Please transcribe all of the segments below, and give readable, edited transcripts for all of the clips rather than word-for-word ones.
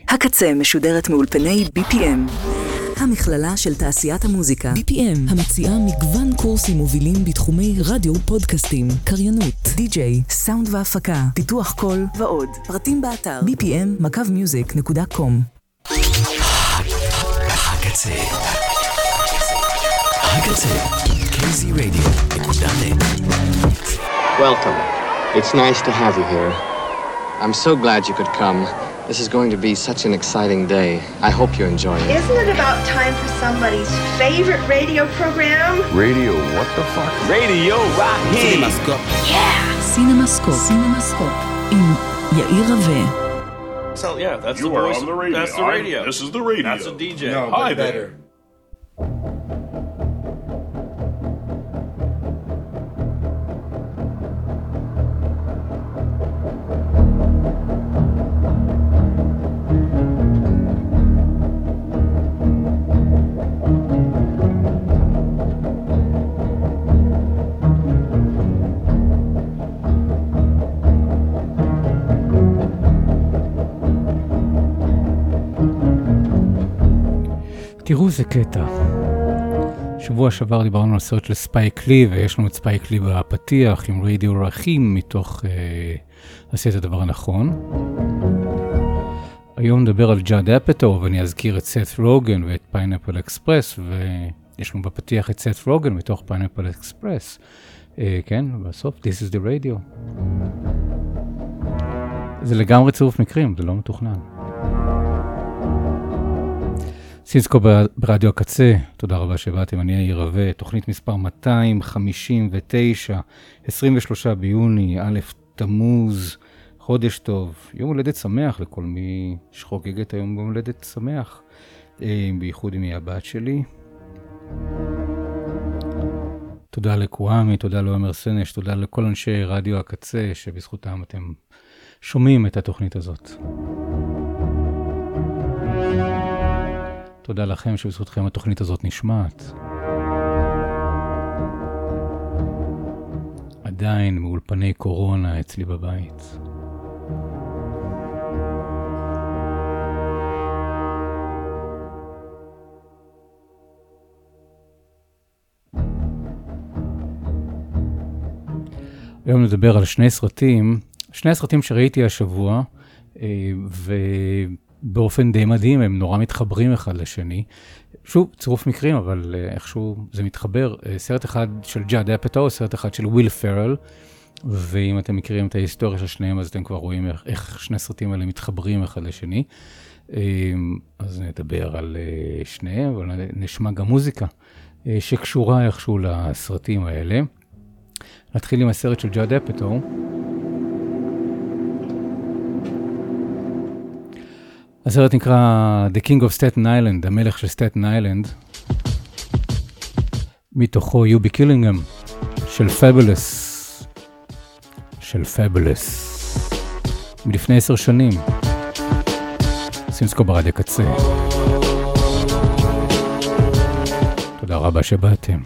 הקצה משודרת מאולפני BPM, המכללה של תעשיית המוזיקה. BPM, המציעה מגוון קורסים מובילים בתחומי רדיו, פודקאסטים, קריינות, די-ג'יי, סאונד והפקה, פיתוח קול ועוד. פרטים באתר bpm.music.com. הקצה. הקצה. KZRadio.net. Welcome. It's nice to have you here. I'm so glad you could come. This is going to be such an exciting day. I hope you enjoy it. Isn't it about time for somebody's favorite radio program? Radio, what the fuck? Radio Rahim. CinemaScope. Yeah. CinemaScope. עם יאיר רווה. So yeah, that's You the are voice. on the radio. That's the radio. This is the radio. That's a DJ. No, Hi but there. תראו זה קטע. שבוע שעבר דיברנו על סרט של ספייק לי, ויש לנו את ספייק לי בפתיח עם רדיו רחים מתוך עשית הדבר הנכון. היום נדבר על ג'אד אפטו, ואני אזכיר את סת רוגן ואת פיינאפל אקספרס, ויש לנו בפתיח את סת רוגן מתוך פיינאפל אקספרס. כן, בסוף, This is the radio. זה לגמרי צירוף מקרים, זה לא מתוכנן. סינסקו ברדיו הקצה, תודה רבה שבאתם, אני יאיר רווה, תוכנית מספר 259, 23 ביוני, א' תמוז, חודש טוב, יום הולדת שמח לכל מי שחוגגת היום יום הולדת שמח, בייחוד עם הבת שלי. תודה לקוואמי, תודה לאומר סנש, תודה לכל אנשי רדיו הקצה, שבזכותם אתם שומעים את התוכנית הזאת. תודה לכם שבזכותכם התוכנית הזאת נשמעת. עדיין מאולפני קורונה אצלי בבית. היום נדבר על שני סרטים שראיתי השבוע, באופן די מדהים, הם נורא מתחברים אחד לשני. שוב, צירוף מקרים, אבל איכשהו זה מתחבר. סרט אחד של ג'אד אפטו, סרט אחד של וויל פרל, ואם אתם מכירים את ההיסטוריה של שניהם, אז אתם כבר רואים איך שני סרטים האלה מתחברים אחד לשני. אז נדבר על שניהם, אבל נשמע גם מוזיקה שקשורה איכשהו לסרטים האלה. נתחיל עם הסרט של ג'אד אפטו. הסרט נקרא The King of Staten Island, המלך של סטטן איילנד. מתוכו You Be Killing Them, של פאבולוס. מלפני 10 שנים. סינסקו ברדיו קצה. תודה רבה שבאתם.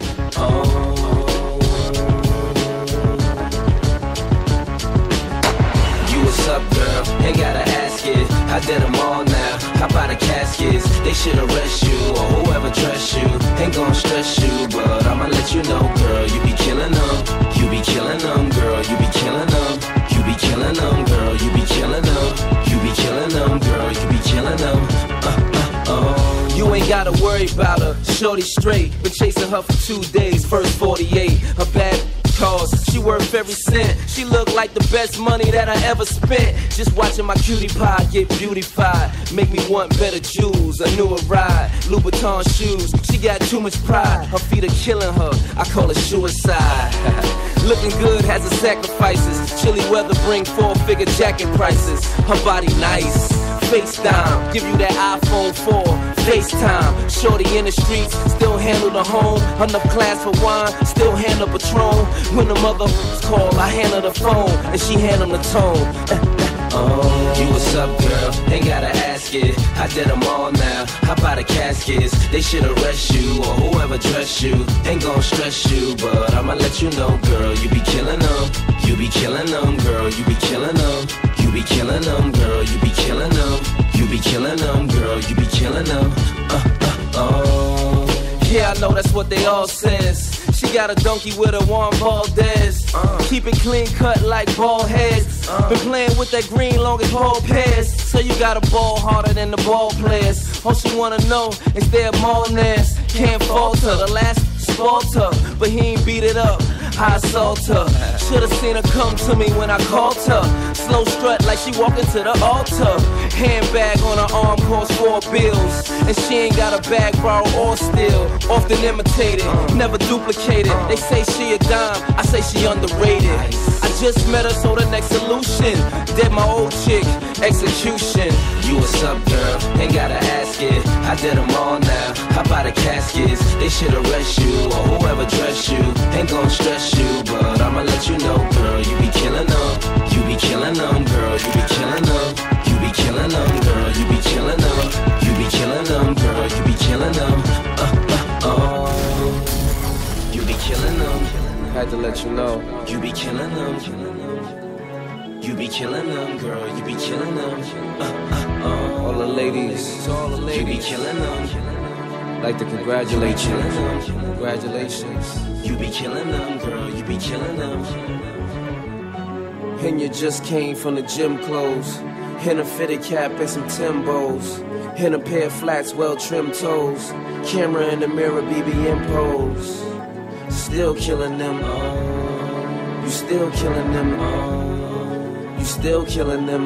I did them all now, hop out of caskets. They should arrest you, or whoever trusts you. Ain't gon' stress you, but I'ma let you know, girl. You be killing them, you be killing them, girl. You be killing them, you be killing them, girl. You be killing them, you be killing them, girl. You be killing them. You ain't gotta worry about her, shorty straight. Been chasing her for 2 days, first 48. Her bad cause she worth every cent. She look like the best money that I ever spent. Just watching my cutie pie get beautified make me want better jewels, a newer ride, Louboutin shoes. She got too much pride, her feet are killing her. I call it suicide. Looking good has its sacrifices. Chilly weather bring 4-figure jacket prices. Her body nice, FaceTime, give you that iPhone 4. FaceTime, shorty in the streets, still handle the home. Enough class for wine, still handle Patron. When the mother call, I handle the phone, and she handle the tone. You what's up, girl? Ain't gotta ask it. I did them all now. Hop out of caskets. They should arrest you, or whoever dress you. Ain't gon' stress you, but I'ma let you know, girl. You be killing them. You be killing them, girl. You be killing them. You be killing them, girl. You be killing them. You be killing them, girl, you be killing them. Oh. Yeah, I know that's what they all says. She got a donkey with a Juan Valdez. Keep it clean cut like bald heads. Been playing with that green long as ball pairs. So you got a ball harder than the ball players. All she wanna know is their Molness. Can't falter, the last Sparta, but he ain't beat it up. I assault her. Should've seen her come to me when I called her. Slow strut like she walking to the altar. Handbag on her arm costs 4 bills. And she ain't got a bag borrowed or steal. Often imitated, never duplicated. They say she a dime, I say she underrated. I just met her, so the next solution. Dead my old chick, execution. You what's up, girl? Ain't gotta ask it. I did them all now. How about the caskets? They should arrest you or whoever dress you. Ain't gon' stress you, but I'ma let you know, girl. You be killing them. You be killing them, girl. You be killing them. You be killing them, girl. You be killing them. You be killing them, girl. You be killing them. You be killing them. Had to let you know. You be killing them. You be killing them, girl. You be killing them. All the ladies, you be killing them. Like to congratulate you. Congratulations. You be killing them, girl. You be killing them. And you just came from the gym clothes. In a fitted cap and some Timbos. In a pair of flats, well-trimmed toes. Camera in the mirror, BBM pose. Still killing them. You still killing them. You still killing them.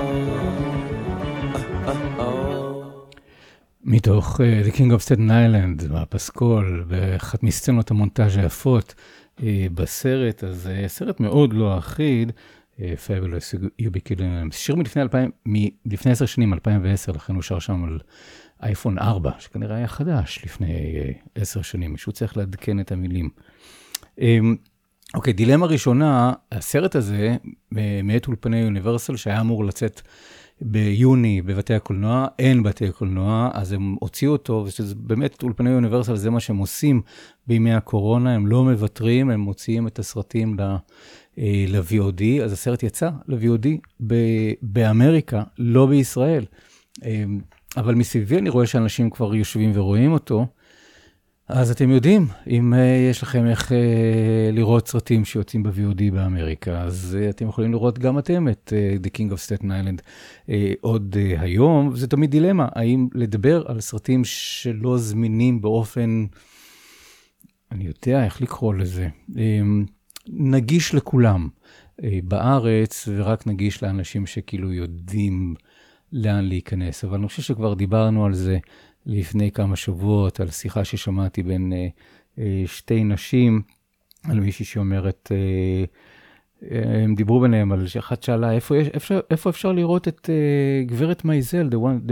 מתוך The King of Staten Island, מהפסקול, באחת מסצנות המונטאז' היפות בסרט, אז סרט מאוד לא אחיד, Fabulous, You Be Killing Them. שיר מלפני 10 שנים, 2010, לכן הוא שר שם על אייפון 4, שכנראה היה חדש לפני 10 שנים, מישהו צריך לעדכן את המילים. אוקיי, דילמה ראשונה, הסרט הזה, מאת אולפני יוניברסל, שהיה אמור לצאת ביוני בבתי הקולנוע, אין בתי הקולנוע, אז הם הוציאו אותו, וזה באמת אולפני יוניברסל, זה מה שהם עושים בימי הקורונה, הם לא מבטרים, הם מוציאים את הסרטים ל-VOD, אז הסרט יצא ל-VOD באמריקה, לא בישראל. אבל מסביבי אני רואה שאנשים כבר יושבים ורואים אותו, אז אתם יודעים, אם יש לכם איך לראות סרטים שיוצאים ב-VOD באמריקה, אז אתם יכולים לראות גם אתם את The King of Staten Island עוד היום, וזה תמיד דילמה, האם לדבר על סרטים שלא זמינים באופן, אני יודע איך לקרוא לזה, נגיש לכולם בארץ, ורק נגיש לאנשים שכאילו יודעים לאן להיכנס, אבל אני חושב שכבר דיברנו על זה, לפני כמה שבועות, על שיחה ששמעתי בין שתי נשים, על מישהי שאומרת, הם דיברו ביניהם, על שאחת שאלה, איפה אפשר לראות את גברת מייזל,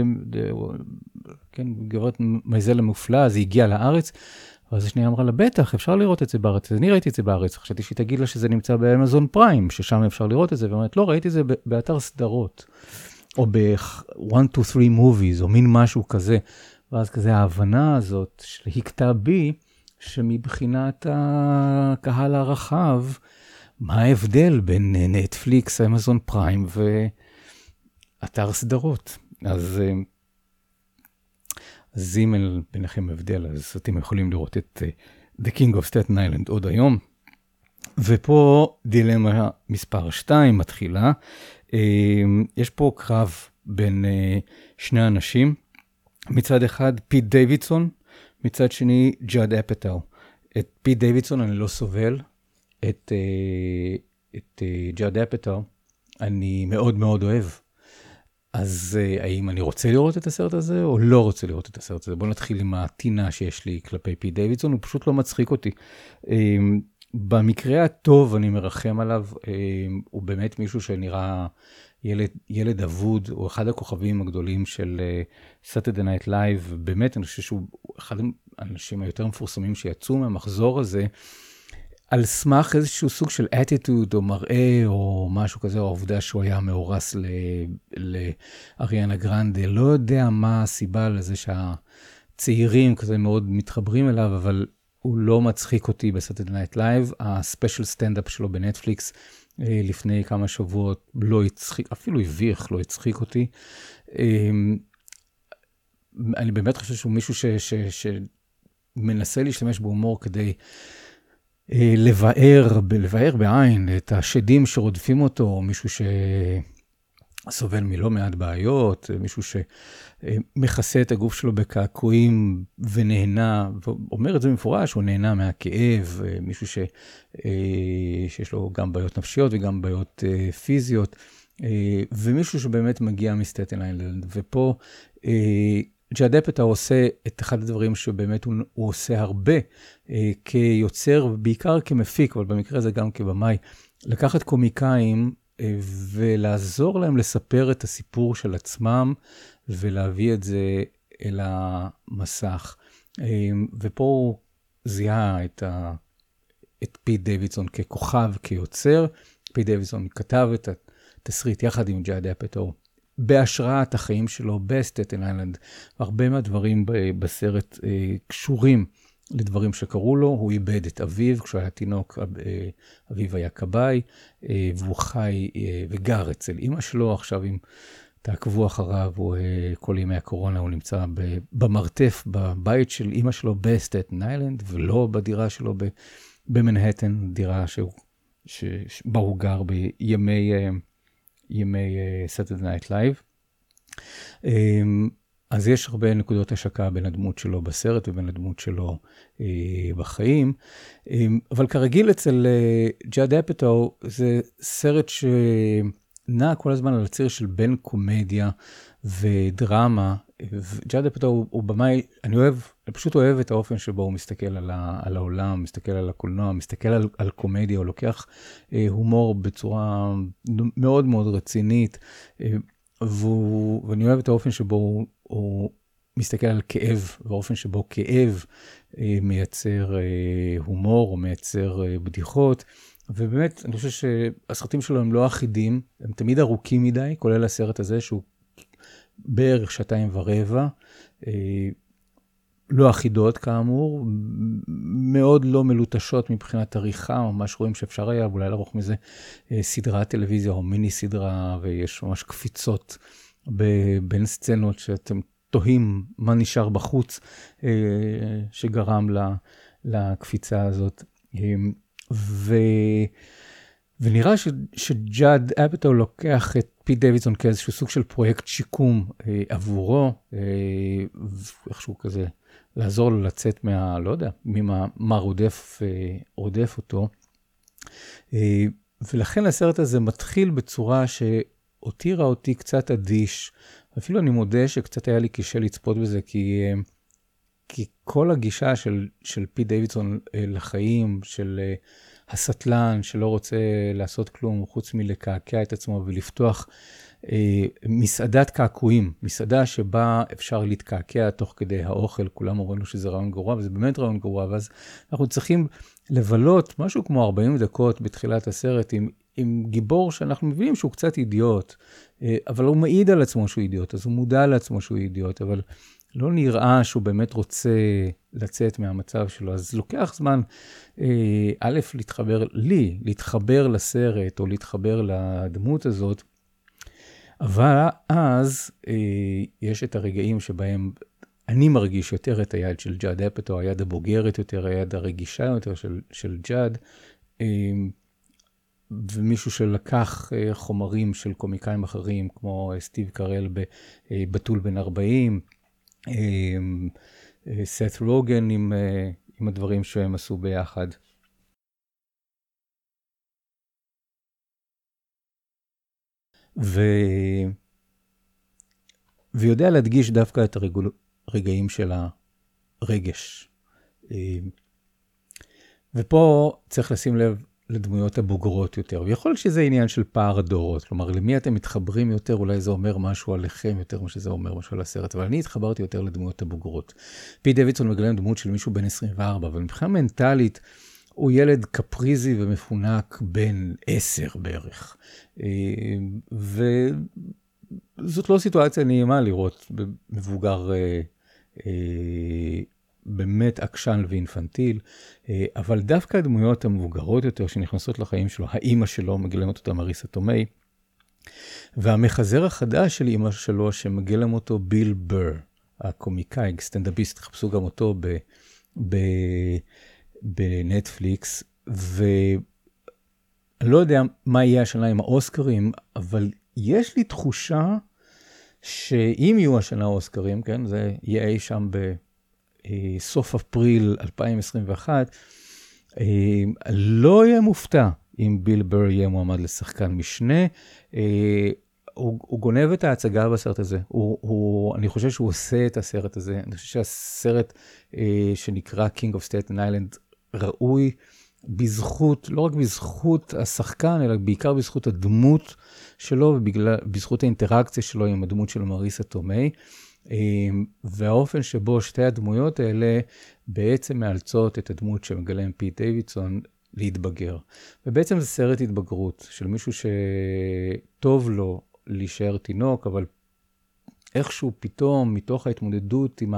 כן, גברת מייזל המופלאה, אז היא הגיעה לארץ, ואז השנייה אמרה לה, בטח, אפשר לראות את זה בארץ, אני ראיתי את זה בארץ, חשבתי שהיא תגיד לה שזה נמצא באמזון פריים, ששם אפשר לראות את זה, ואומרת, לא, ראיתי את זה באתר סדרות, או ב-1, 2, 3 movies, או מין משהו כזה, ואז כזה ההבנה הזאת שהקטע בי, שמבחינת הקהל הרחב, מה ההבדל בין נטפליקס, אמזון פריים ואתר סדרות. אז אם אין ביניכם הבדל, אז אתם יכולים לראות את The King of Staten Island עוד היום. ופה דילמה מספר 2 מתחילה. יש פה קרב בין שני אנשים, מצד אחד פיט דיווידסון, מצד שני ג'אד אפטל. את פיט דיווידסון אני לא סובל, את ג'אד אפטל אני מאוד מאוד אוהב. אז האם אני רוצה לראות את הסרט הזה או לא רוצה לראות את הסרט הזה? בואו נתחיל עם הטינה שיש לי כלפי פיט דיווידסון, הוא פשוט לא מצחיק אותי. במקרה הטוב אני מרחם עליו, הוא באמת מישהו שנראה ילד אבוד, הוא אחד הכוכבים הגדולים של Saturday Night Live, באמת אני חושב שהוא אחד האנשים היותר מפורסמים שיצאו מהמחזור הזה, על סמך איזשהו סוג של attitude או מראה או משהו כזה, או העובדה שהוא היה מאורס לאריאנה גרנדה, לא יודע מה הסיבה לזה שהצעירים כזה מאוד מתחברים אליו, אבל הוא לא מצחיק אותי ב-Saturday Night Live, הספיישל סטנדאפ שלו בנטפליקס, לפני כמה שבועות, לא הצחיק, אפילו הביך, לא הצחיק אותי. אני באמת חושב שהוא מישהו שמנסה להשתמש בהומור כדי לבאר בעין את השדים שרודפים אותו, מישהו שסובל מלא מעט בעיות, מישהו שמכסה את הגוף שלו בקעקועים ונהנה, ואומר את זה במפורש, הוא נהנה מהכאב, מישהו שיש לו גם בעיות נפשיות וגם בעיות פיזיות, ומישהו שבאמת מגיע מסטטן איילנד, ופה ג'אד אפטאו עושה את אחד הדברים שבאמת הוא עושה הרבה כיוצר, ובעיקר כמפיק, אבל במקרה הזה גם כבמאי, לקחת קומיקאים ולעזור להם לספר את הסיפור של עצמם, ולהביא את זה אל המסך. ופה הוא זיהה את פיט דיווידסון ככוכב, כיוצר. פיט דיווידסון כתב את התסריט יחד עם ג'אד אפטאו, בהשראת החיים שלו בסטטן איילנד. הרבה מהדברים בסרט קשורים לדברים שקרו לו. הוא איבד את אביו, כשהוא היה תינוק, אביו היה כבאי, והוא חי וגר אצל אמא שלו. עכשיו אם תעקבו אחריו, כל ימי הקורונה הוא נמצא במרתף, בבית של אמא שלו בסטטן איילנד, ולא בדירה שלו במנהטן, דירה שבה הוא גר בימי Saturday Night Live. אז יש הרבה נקודות השקה בין הדמות שלו בסרט ובין הדמות שלו בחיים. אבל כרגיל אצל ג'אד אפטאו, זה סרט שנע כל הזמן על הציר של בין קומדיה ודרמה. ג'אד אפטאו הוא במאי, אני פשוט אוהב את האופן שבו הוא מסתכל על העולם, מסתכל על הקולנוע, מסתכל על קומדיה, הוא לוקח הומור בצורה מאוד מאוד רצינית, ואני אוהב את האופן שבו הוא מסתכל על כאב, והאופן שבו כאב מייצר הומור, או מייצר בדיחות, ובאמת אני חושב שהסרטים שלו הם לא אחידים, הם תמיד ארוכים מדי, כולל הסרט הזה שהוא בערך 2.25, לא אחידות כאמור, מאוד לא מלוטשות מבחינת עריכה, ממש רואים שאפשר היה אולי לערוך מזה סדרת טלוויזיה או מיני סדרה, ויש ממש קפיצות בין סצנות שאתם תוהים מה נשאר בחוץ שגרם לקפיצה הזאת. ונראה שג'אד אפטאו לוקח את פיט דיווידסון כאיזשהו סוג של פרויקט שיקום עבורו, ואיכשהו כזה לעזור לו לצאת לא יודע, מה רודף אותו. ולכן הסרט הזה מתחיל בצורה שהותירה אותי קצת אדיש, אפילו אני מודה שקצת היה לי קשה לצפות בזה, כי כל הגישה של פיט דיווידסון לחיים, של הסטלן שלא רוצה לעשות כלום חוץ מלקעקע את עצמו ולפתוח מסעדת קעקועים, מסעדה שבה אפשר להתקעקע תוך כדי האוכל, כולם אומרים לו שזה רעיון גרוע, וזה באמת רעיון גרוע, ואז אנחנו צריכים לבלות משהו כמו 40 דקות בתחילת הסרט עם גיבור שאנחנו מבינים שהוא קצת אידיוט, אבל הוא מעיד על עצמו שהוא אידיוט, אז הוא מודע לעצמו שהוא אידיוט, אבל לא נראה שהוא באמת רוצה לצאת מהמצב שלו, אז לוקח זמן, א', להתחבר לסרט, או להתחבר לדמות הזאת, אבל אז יש את הרגעים שבהם אני מרגיש יותר את היד של ג'אד אפטאו, היד הבוגרת יותר, היד הרגישה יותר של ג'אד, ומישהו שלקח חומרים של קומיקאים אחרים, כמו סטיב קרל בבתול בן 40, סת רוגן עם הדברים שהם עשו ביחד. ויודע להדגיש דווקא את הרגעים של הרגש. ופה צריך לשים לב לדמויות הבוגרות יותר, ויכול להיות שזה עניין של פער הדורות, כלומר, למי אתם מתחברים יותר, אולי זה אומר משהו עליכם יותר ממה שזה אומר משהו על הסרט, אבל אני התחברתי יותר לדמויות הבוגרות. פיט דיווידסון מגלם דמות של מישהו בן 24, אבל מבחינה מנטלית, הוא ילד קפריזי ומפונק בין 10 בערך. וזאת לא סיטואציה נעימה לראות מבוגר באמת עקשן ואינפנטיל, אבל דווקא הדמויות המבוגרות יותר שנכנסות לחיים שלו, האמא שלו מגלמת אותה מריסה תומי, והמחזר החדש של אמא שלו שמגלם אותו ביל בר, הקומיקאי, סטנדאפיסט, חפשו גם אותו בנטפליקס, ואני לא יודע מה יהיה השנה עם האוסקרים, אבל יש לי תחושה שאם יהיו השנה האוסקרים, כן, זה יהיה אי שם בסוף אפריל 2021, לא יהיה מופתע אם ביל בר יהיה מועמד לשחקן משנה. הוא גונב את ההצגה בסרט הזה. אני חושב שהוא עושה את הסרט הזה. אני חושב שהסרט שנקרא King of Staten Island ראוי בזכות, לא רק בזכות השחקן, אלא בעיקר בזכות הדמות שלו, ובזכות האינטראקציה שלו עם הדמות של מריסה תומי, והאופן שבו שתי הדמויות האלה בעצם מאלצות את הדמות שמגלם פיט דיווידסון להתבגר. ובעצם זה סרט התבגרות של מישהו שטוב לו להישאר תינוק, אבל איכשהו פתאום מתוך ההתמודדות עם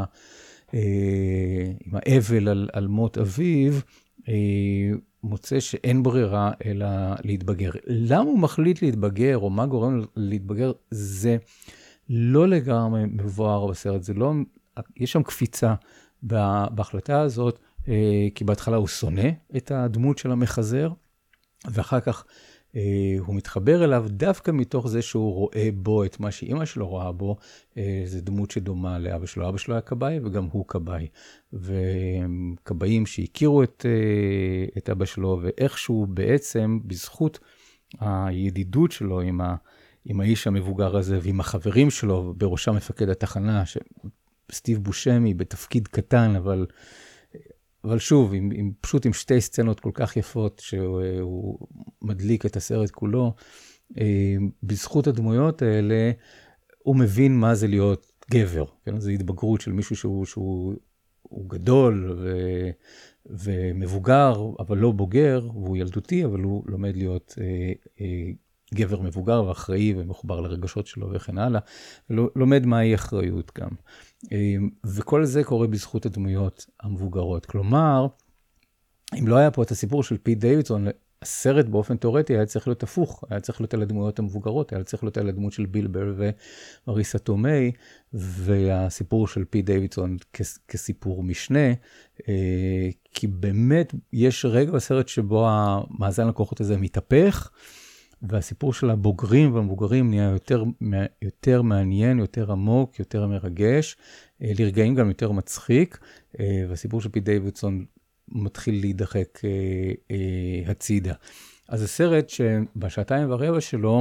האבל על מות אביו, מוצא שאין ברירה אלא להתבגר. למה הוא מחליט להתבגר, או מה גורם להתבגר, זה לא לגמרי מבואר בסרט. זה לא, יש שם קפיצה בהחלטה הזאת, כי בהתחלה הוא שונא את הדמות של המחזר, ואחר כך הוא מתחבר אליו דווקא מתוך זה שהוא רואה בו את מה שאמא שלו רואה בו, זה דמות שדומה לאבא שלו. אבא שלו היה קבאי וגם הוא קבאי. וקבאים שהכירו את אבא שלו, ואיכשהו בעצם בזכות הידידות שלו עם האיש המבוגר הזה ועם החברים שלו, בראשם מפקד התחנה, סטיב בושמי בתפקיד קטן, אבל שוב, פשוט עם שתי סצנות כל כך יפות, שהוא מדליק את הסרט כולו, בזכות הדמויות האלה, הוא מבין מה זה להיות גבר. כן? זו התבגרות של מישהו שהוא גדול ומבוגר, אבל לא בוגר, והוא ילדותי, אבל הוא לומד להיות גבר מבוגר ואחראי ומחובר לרגשות שלו וכן הלאה, ולומד מהי אחריות גם. וכל זה קורה בזכות הדמויות המבוגרות. כלומר, אם לא היה פה את הסיפור של פיט דיווידסון, הסרט באופן תיאורטי היה צריך להיות הפוך, היה צריך להיות על הדמויות המבוגרות, היה צריך להיות על הדמות של ביל בר ומריסה תומי, והסיפור של פיט דיווידסון כסיפור משנה, כי באמת יש רגע בסרט שבו המאזן לקוחות הזה מתהפך, והסיפור של הבוגרים והמבוגרים נהיה יותר מעניין, יותר עמוק, יותר מרגש, לרגעים גם יותר מצחיק, והסיפור של פיט דיווידסון מתחיל להידחק הצידה. אז הסרט שבשעתיים ורבע שלו,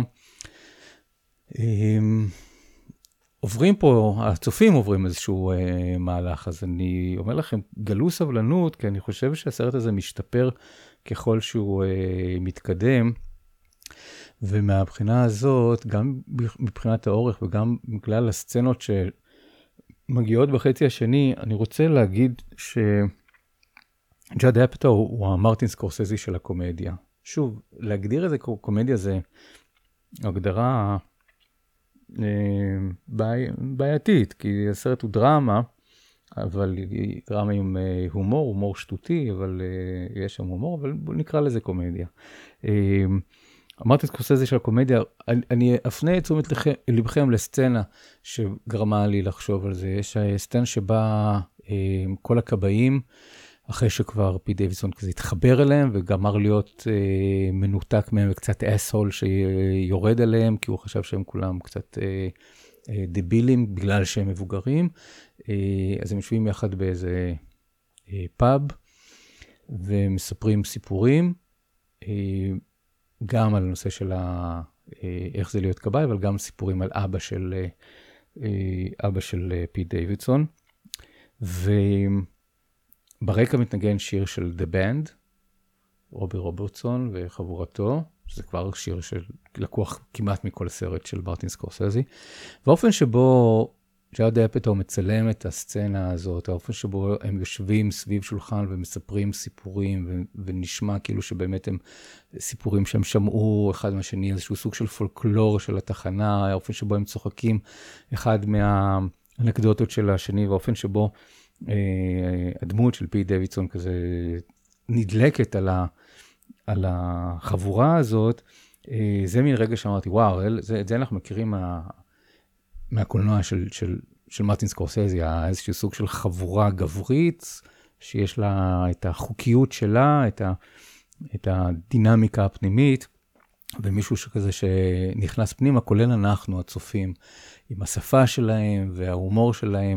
עוברים פה, הצופים עוברים איזשהו מהלך, אז אני אומר לכם, גלו סבלנות, כי אני חושב שהסרט הזה משתפר ככל שהוא מתקדם, ומהבחינה הזאת, גם מבחינת האורך וגם בגלל הסצנות שמגיעות בחצי השני, אני רוצה להגיד ג'אד אפטו הוא המרטין סקורסזי של הקומדיה. שוב, להגדיר איזה קומדיה זה הגדרה בעייתית, כי הסרט הוא דרמה, אבל היא דרמה עם הומור שטותי, אבל יש שם הומור, אבל בואו נקרא לזה קומדיה. המרטין סקורסזי של הקומדיה, אני אפנה את תשומת לבכם לסצנה שגרמה לי לחשוב על זה. יש סצנה שבה כל הכבאים, אחרי שכבר פיט דיווידסון כזה התחבר אליהם, וגמר להיות מנותק מהם וקצת אסהול שיורד עליהם, כי הוא חשב שהם כולם קצת דבילים, בגלל שהם מבוגרים. אז הם יושבים יחד באיזה פאב, ומספרים סיפורים, גם על הנושא של איך זה להיות כבאי, אבל גם סיפורים על אבא של פיט דיווידסון. ברקע מתנגן שיר של The Band, רובי רוברטסון וחבורתו, שזה כבר שיר שלקוח כמעט מכל סרט של מרטין סקורסזי. והאופן שבו ג'אד אפטו מצלם את הסצנה הזאת, האופן שבו הם יושבים סביב שולחן ומספרים סיפורים, ונשמע כאילו שבאמת הם סיפורים שהם שמעו אחד מהשני, איזשהו סוג של פולקלור של התחנה, האופן שבו הם צוחקים אחד מהאנקדוטות של השני, והאופן שבו הדמות של פיט דוידסון כזה נדלקת על החבורה הזאת, זה מין רגע שאמרתי, וואו, את זה אנחנו מכירים מהקולנוע של מרטין סקורסזי, איזשהו סוג של חבורה גברית, שיש לה את החוקיות שלה, את הדינמיקה הפנימית, ומישהו שכזה שנכנס פנימה, כולל אנחנו, הצופים, עם השפה שלהם וההומור שלהם.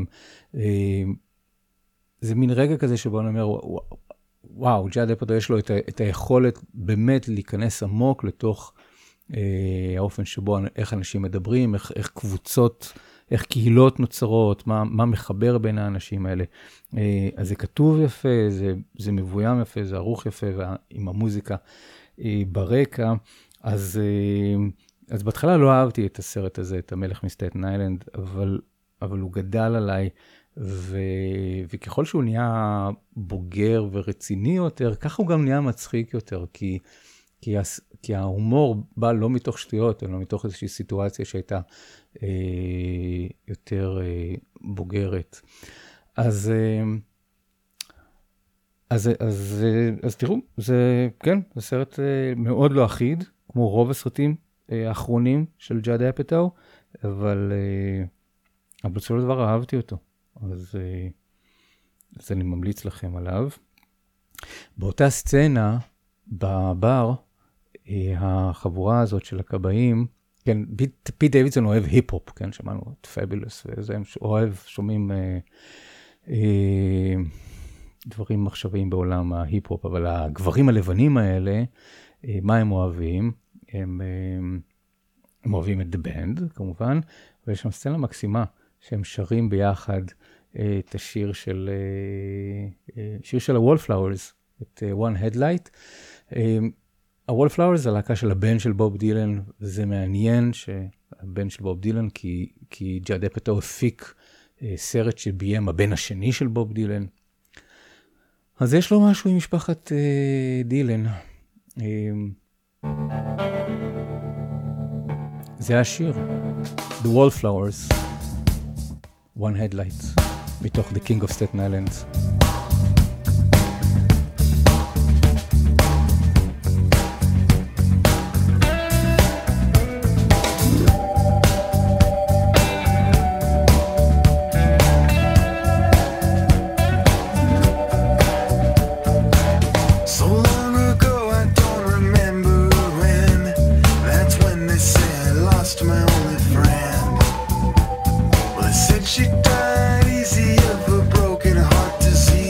זה מין רגע כזה שבו אני אומר, וואו, ג'אד אפטאו יש לו את היכולת באמת להיכנס עמוק לתוך האופן שבו, איך אנשים מדברים, איך קבוצות, איך קהילות נוצרות, מה מחבר בין האנשים האלה. אז זה כתוב יפה, זה מבוים יפה, זה ערוך יפה, עם המוזיקה ברקע. אז בהתחלה לא אהבתי את הסרט הזה, את המלך מסטייטן איילנד, אבל הוא גדל עליי, וככל שהוא נהיה בוגר ורציני יותר, ככה הוא גם נהיה מצחיק יותר, כי ההומור בא לא מתוך שטויות, אלא מתוך איזושהי סיטואציה שהייתה יותר בוגרת. אז תראו, זה סרט מאוד לא אחיד, כמו רוב הסרטים האחרונים של ג'אד אפטאו, אבל בסופו של דבר אהבתי אותו. אז אני ממליץ לכם עליו. באותה סצנה, בבר, החבורה הזאת של הכבאים, כן, פיט דוידסון אוהב היפ-הופ, כן, שמענו את פאבולוס, וזה אוהב, שומעים דברים מחשביים בעולם ההיפ-הופ, אבל הגברים הלבנים האלה, מה הם אוהבים? הם אוהבים את The Band, כמובן, ויש שם סצנה מקסימה, שהם שרים ביחד את השיר של ה-Wallflowers, את One Headlight. ה-Wallflowers זה הלהקה של הבן של בוב דילן, וזה מעניין שהבן של בוב דילן, כי ג'אד אפטאו הפיק סרט שביים הבן השני של בוב דילן. אז יש לו משהו עם משפחת דילן. זה השיר, The Wallflowers, One Headlight, מתוך The King of Staten Island. She died easy of a broken heart disease.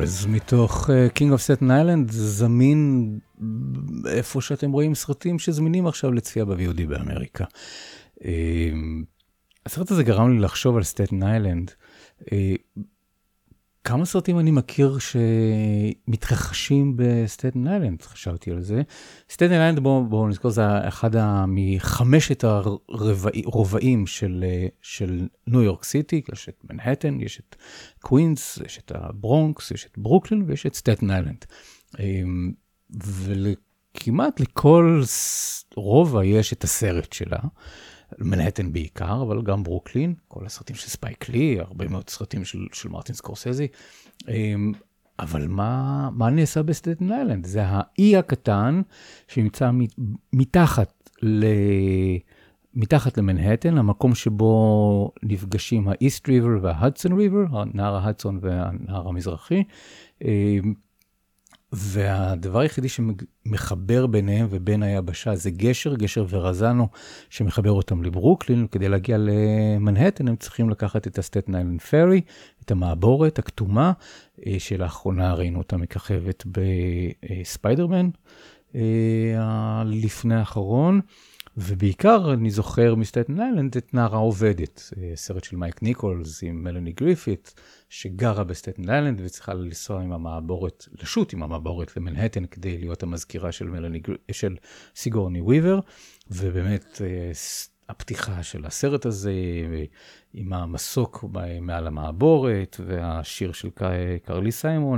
Stars, מתוך King of Staten Island, זמין איפה שאתם רואים סרטים שזמינים עכשיו לצפייה ב-VOD באמריקה. הסרט הזה גרם לי לחשוב על סטטן איילנד. כמה סרטים אני מכיר שמתרחשים בסטטן איילנד, חשבתי על זה. סטטן איילנד, בואו נזכור, זה אחד מחמשת הרובעים של ניו יורק סיטי. יש את מנהטן, יש את קווינס, יש את הברונקס, יש את ברוקלין ויש את סטטן איילנד. וכמעט לכל רובע יש את הסרט שלה. מנהטן בעיקר, אבל גם ברוקלין, כל הסרטים של ספייק לי, הרבה מאוד סרטים של מרטין סקורסזי. אבל מה נעשה בסטטן איילנד? זה האי הקטן שנמצא מתחת למנהטן, המקום שבו נפגשים האיסט ריבר וההדסון ריבר, נהר ההדסון והנהר המזרחי. והדבר היחידי שמחבר ביניהם ובין היבשה זה גשר ורזנו שמחבר אותם לברוקלין. כדי להגיע למנהטן הם צריכים לקחת את הסטטן איילנד פרי, את המעבורת הכתומה, שלאחרונה ראינו אותה מככבת בספיידרמן לפני האחרון. ובעיקר אני זוכר מסטטן איילנד את נער העובדת, סרט של מייק ניקולס עם מלאני גריפית, שגרה בסטטן איילנד וצריכה לנסוע עם המעבורת, לשוט עם המעבורת למנהטן כדי להיות המזכירה של סיגורני וויבר, ובאמת הפתיחה של הסרט הזה עם המסוק מעל המעבורת והשיר של קרלי סיימון,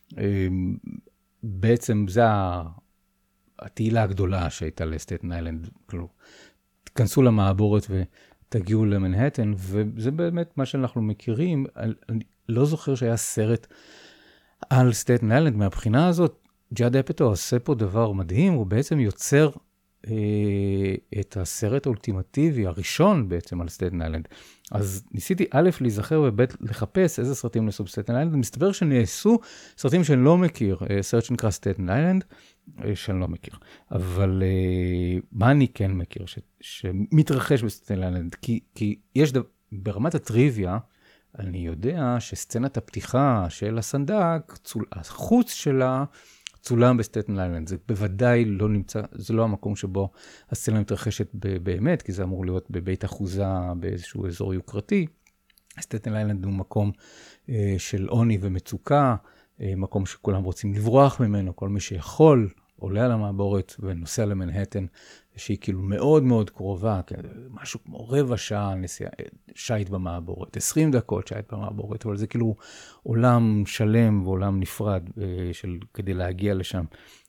בעצם זה התהילה הגדולה שהייתה לסטטן איילנד, תכנסו למעבורת ותגיעו למנהטן, וזה באמת מה שאנחנו מכירים. אני לא זוכר שהיה סרט על סטטן איילנד. מהבחינה הזאת, ג'אד אפטו עושה פה דבר מדהים, הוא בעצם יוצר את הסרט האולטימטיבי, הראשון בעצם על סטטן איילנד. אז ניסיתי א' להיזכר וב' לחפש איזה סרטים נעשו בסטטן איילנד, מסתבר שנעשו סרטים שאני לא מכיר, סרט שנקרא סטטן איילנד, שאני לא מכיר. אבל מה אני כן מכיר שמתרחש בסטטן איילנד? כי יש ברמת הטריוויה, אני יודע שסצנת הפתיחה של הסנדק, החוץ שלה, צולם בסטטן איילנד. זה בוודאי לא נמצא, זה לא המקום שבו הסצנה מתרחשת באמת, כי זה אמור להיות בבית אחוזה באיזשהו אזור יוקרתי. סטטן איילנד הוא מקום של עוני ומצוקה, מקום שכולם רוצים לברוח ממנו, כל מי שיכול עולה על המעבורת ונוסע למנהטן, שהיא כאילו מאוד מאוד קרובה, משהו כמו רבע שעה שייט במעבורת, 20 דקות שייט במעבורת, אבל זה כאילו עולם שלם ועולם נפרד כדי להגיע לשם.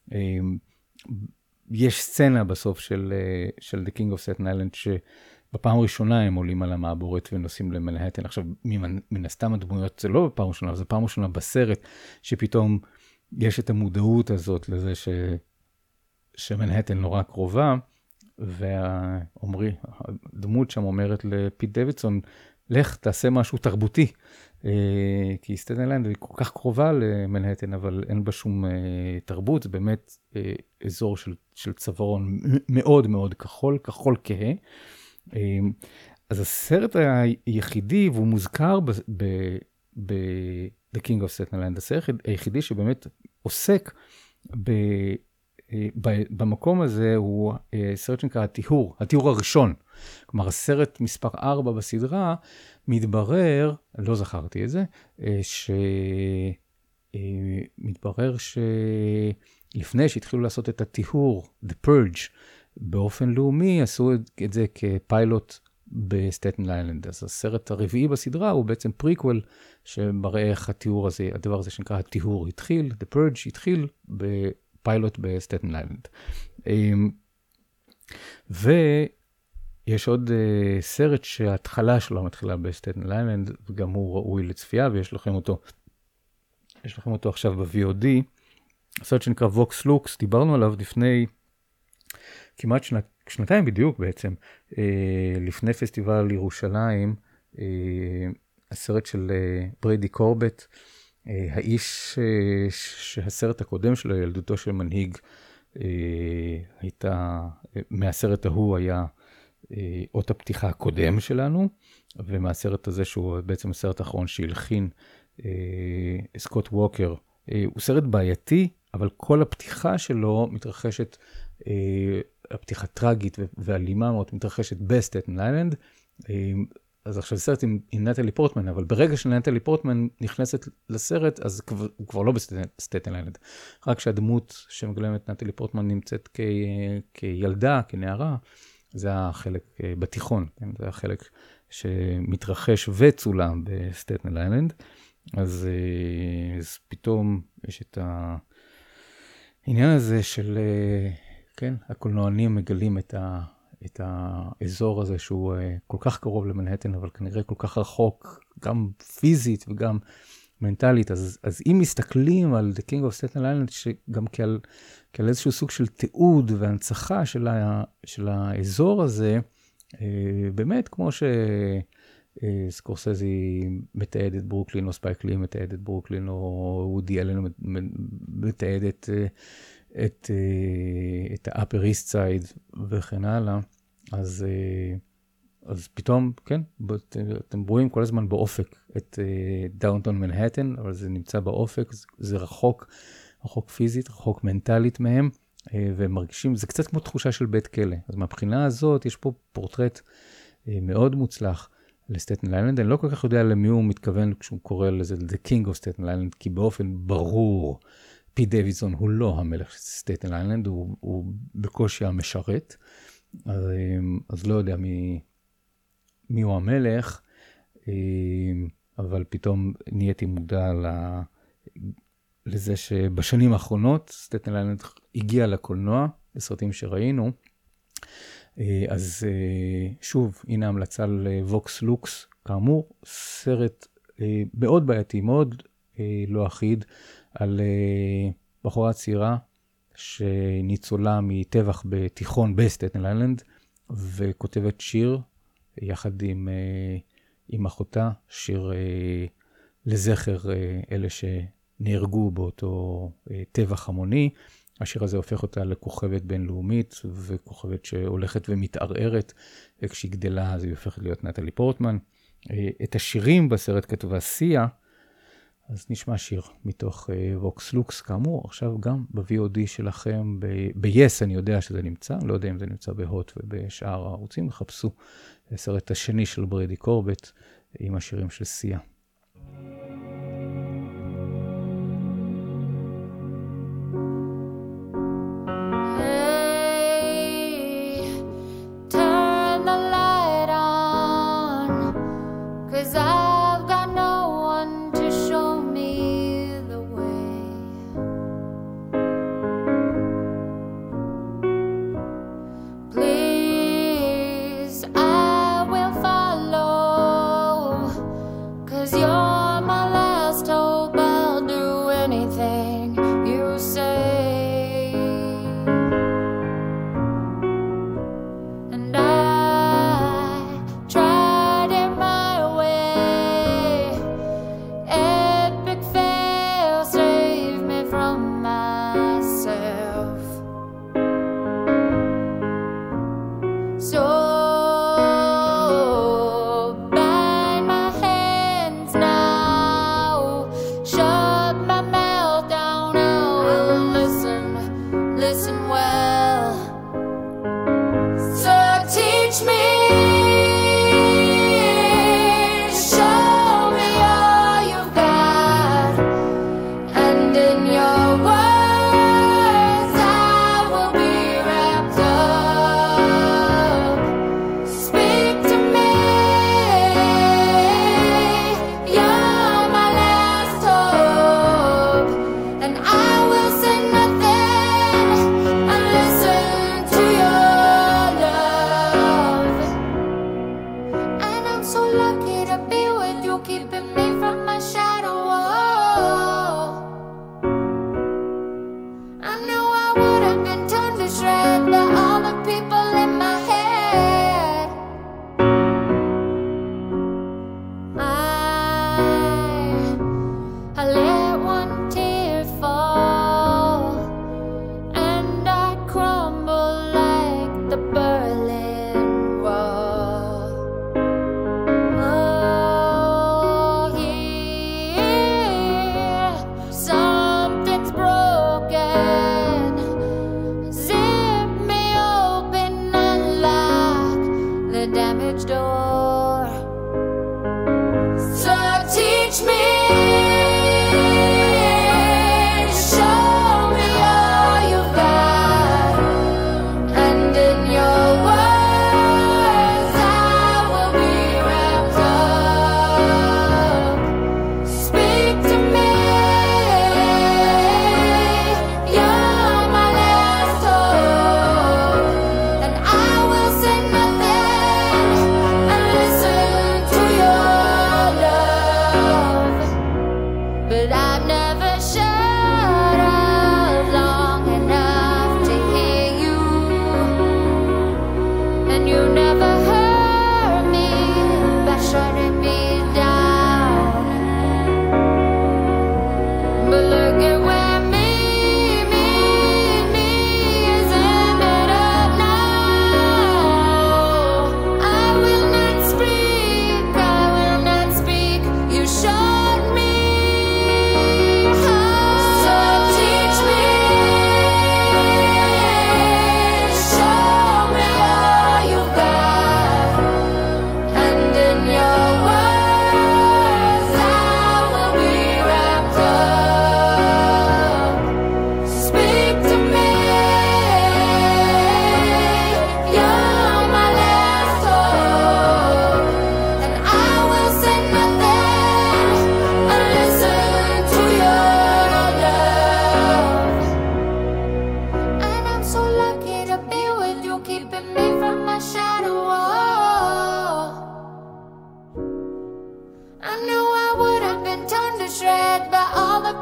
יש סצנה בסוף של The King of Staten Island, שבפעם הראשונה הם עולים על המעבורת ונוסעים למנהטן. עכשיו, מן הסתם הדמויות זה לא בפעם ראשונה, זה פעם ראשונה בסרט, שפתאום יש את המודעות הזאת לזה שמנהטן נורא קרובה, והאומרי, הדמות שם אומרת לפיט דוידסון, לך תעשה משהו תרבותי, כי סטטן איילנד היא כל כך קרובה למנהטן, אבל אין בה שום תרבות, זה באמת אזור של צווארון מאוד מאוד כחול כהה. אז הסרט היחידי, והוא מוזכר The King of Staten Island, הסרט היחידי שבאמת עוסק במקום הזה, הוא סרט שנקרא התיאור הראשון. כלומר, הסרט מספר 4 בסדרה, מתברר, לא זכרתי את זה, מתברר שלפני שהתחילו לעשות את התיאור, The Purge, באופן לאומי, עשו את זה כפיילוט בסטטן איילנד. אז הסרט הרביעי בסדרה הוא בעצם פריקוול, שמראה איך התיאור הזה, הדבר הזה שנקרא התיאור התחיל, The Purge התחיל בפיילוט בסטטן איילנד. ויש עוד סרט שההתחלה שלו מתחילה בסטטן איילנד, וגם הוא ראוי לצפייה, ויש לכם אותו עכשיו ב-VOD, סרט שנקרא Vox Lux, דיברנו עליו לפני כמעט שנתיים בדיוק בעצם, לפני פסטיבל ירושלים, הסרט של בריידי קורבט, האיש שהסרט הקודם שלו, ילדותו של מנהיג, מהסרט ההוא היה אות הפתיחה הקודם שלנו, ומהסרט הזה שהוא בעצם הסרט האחרון שהלחין סקוט ווקר. הוא סרט בעייתי, אבל כל הפתיחה שלו מתרחשת, הפתיחה טרגית ואלימה מאוד מתרחשת בסטטן איילנד. אז עכשיו סרט עם נטלי פורטמן, אבל ברגע שנטלי פורטמן נכנסת לסרט, אז הוא כבר לא בסטטן איילנד. רק שהדמות שמגלמת נטלי פורטמן נמצאת כילדה, כנערה, זה החלק בתיכון, כן? זה החלק שמתרחש וצולם בסטטן איילנד. אז פתאום יש את העניין הזה של, כן, הקולנוענים מגלים את האזור הזה שהוא כל כך קרוב למנהטן, אבל כנראה כל כך רחוק, גם פיזית וגם מנטלית. אז אם מסתכלים על The King of Staten Island, שגם כעל איזשהו סוג של תיעוד והנצחה של האזור הזה, באמת כמו סקורסזי מתעד את ברוקלין, או ספייק לי מתעד את ברוקלין, או וודי אלן מתעד את ה-Upper East Side וכן הלאה, אז פתאום, כן, אתם רואים כל הזמן באופק את דאונטון מנהטן, אבל זה נמצא באופק, זה רחוק פיזית, רחוק מנטלית מהם, והם מרגישים, זה קצת כמו תחושה של בית כלא. אז מהבחינה הזאת יש פה פורטרט מאוד מוצלח לסטטן איילנד. אני לא כל כך יודע למי הוא מתכוון כשהוא קורא לזה The King of Staten Island, כי באופן ברור, פי דיווידסון הוא לא המלך של סטטן איילנד, הוא בקושי המשרת, אז לא יודע מי הוא המלך, אבל פתאום נהייתי מודע לזה שבשנים האחרונות סטטן איילנד הגיע לקולנוע, לסרטים שראינו, אז שוב, הנה המלצה לווקס לוקס, כאמור, סרט מאוד בעייתי, מאוד לא אחיד, על בחורה צעירה שניצולה מטבח בתיכון בסטטן איילנד, וכותבת שיר יחד עם אחותה, שיר לזכר אלה שנהרגו באותו טבח המוני. השיר הזה הופך אותה לכוכבת בינלאומית, וכוכבת שהולכת ומתערערת, וכשהיא גדלה אז היא הופכת להיות נטלי פורטמן. את השירים בסרט כתבה סיה, אז נשמע שיר מתוך ווקס לוקס, כאמור, עכשיו גם ב-VOD שלכם, ב-Yes אני יודע שזה נמצא, לא יודע אם זה נמצא בהוט ובשאר הערוצים, חפשו הסרט השני של ברדי קורבט עם השירים של סיה. You're my life.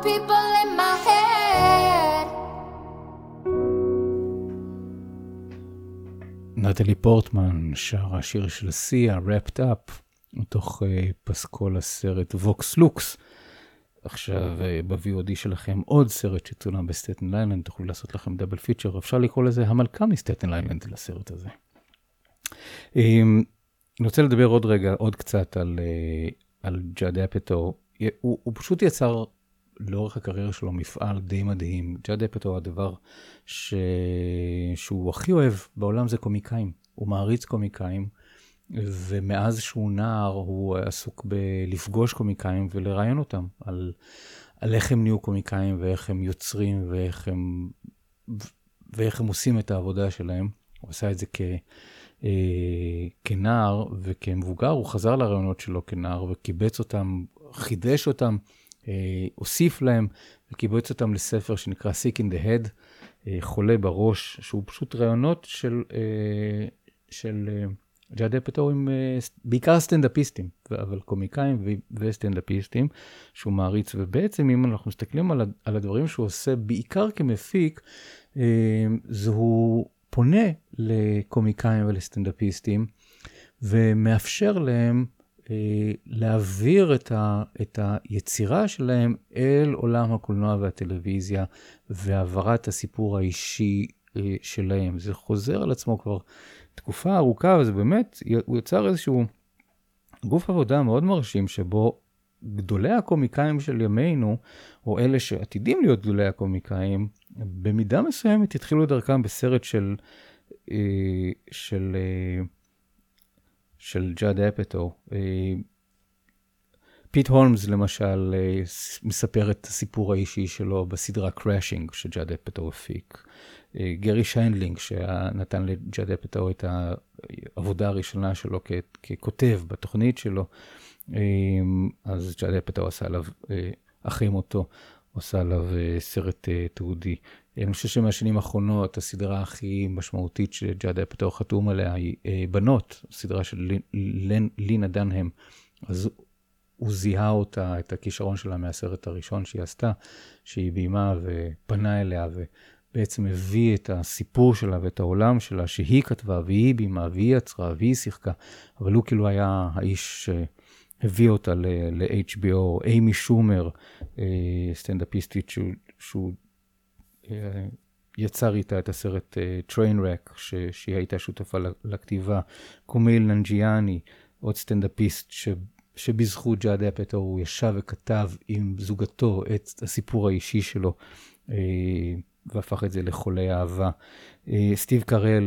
people in my head. נטלי פורטמן שרה השיר של סיה, Wrapped Up, מתוך פסקול הסרט ווקס לוקס. עכשיו ב-VOD שלכם עוד סרט שצולם בסטטן איילנד, תוכלו לעשות לכם דאבל פיצ'ר, אפשר לקרוא לזה המלכה מסטטן איילנד לסרט הזה. אני רוצה לדבר עוד קצת על ג'אד אפטו. הוא פשוט יצר לאורך הקריירה שלו מפעל די מדהים. ג'אד אפטו, הדבר שהוא הכי אוהב בעולם זה קומיקאים. הוא מעריץ קומיקאים, ומאז שהוא נער הוא עסוק בלפגוש קומיקאים ולראיין אותם על איך הם נהיו קומיקאים ואיך הם יוצרים ואיך הם עושים את העבודה שלהם. הוא עשה את זה כנער, וכמבוגר הוא חזר לרעיונות שלו כנער וקיבץ אותם, חידש אותם, הוסיף להם וקיבץ אותם לספר שנקרא Sick in the Head, חולה בראש, שהוא פשוט רעיונות של ג'אד אפטו עם בעיקר סטנדאפיסטים, אבל קומיקאים וסטנדאפיסטים שהוא מעריץ. ובעצם אם אנחנו מסתכלים על הדברים שהוא עושה בעיקר כמפיק, הוא פונה לקומיקאים ולסטנדאפיסטים ומאפשר להם להעביר את היצירה שלהם אל עולם הקולנוע והטלוויזיה והעברת הסיפור האישי שלהם. זה חוזר על עצמו כבר תקופה ארוכה, וזה באמת, הוא יצר איזשהו גוף עבודה מאוד מרשים, שבו גדולי הקומיקאים של ימינו, או אלה שעתידים להיות גדולי הקומיקאים, במידה מסוימת התחילו דרכם בסרט של ג'אד אפטו. פיט הולמס למשל מספר את הסיפור האישי שלו בסדרה קראשינג שג'אד אפטו הפיק. גרי שיינדלינג שנתן לג'אד אפטו את העבודה הראשונה שלו ככותב בתוכנית שלו, אז ג'אד אפטו עשה עליו, אחרי מותו, עשה עליו סרט תעודי. אני חושב שמהשנים האחרונות הסדרה הכי משמעותית שג'אד אפטו חתום עליה היא בנות, סדרה של לינה דנהם. אז הוא זיהה אותה, את הכישרון שלה מהסרט הראשון שהיא עשתה, שהיא ביימה ופנה אליה ובעצם הביא את הסיפור שלה ואת העולם שלה שהיא כתבה והיא ביימה והיא יצרה והיא שיחקה, אבל הוא כאילו היה האיש שהביא אותה ל-HBO. אימי שומר, סטנדאפיסטית שהוא יצר איתה את הסרט Trainwreck, שהיא הייתה שותפה לכתיבה. קומיל ננג'יאני, עוד סטנדאפיסט שבזכות ג'אד אפטו הוא ישב וכתב עם זוגתו את הסיפור האישי שלו, והפך את זה לחולי אהבה. סטיב קרל,